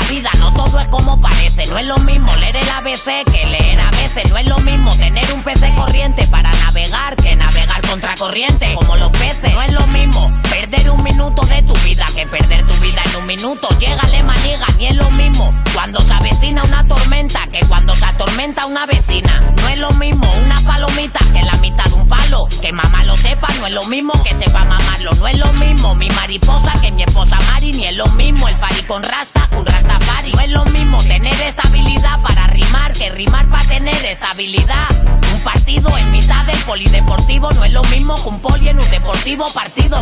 vida, no todo es como parece. No es lo mismo leer el ABC que leer a veces. No es lo mismo tener un PC corriente para navegar que navegar contra corriente, como los peces. No es lo mismo perder un minuto de tu vida que perder tu vida en un minuto. Llégale, maniga, ni es lo mismo cuando se avecina una tormenta que cuando se atormenta una vecina. No es lo mismo una palomita que la mitad de un palo. Que mamá lo sepa, no es lo mismo que sepa mamarlo. No es lo mismo mi mariposa que mi esposa Mari. Ni es lo mismo el fari con rasta que un rastafari. No es lo mismo tener estabilidad para rimar que rimar para tener estabilidad. Un partido en mitad del polideportivo no es lo mismo que un poli en un deportivo partido.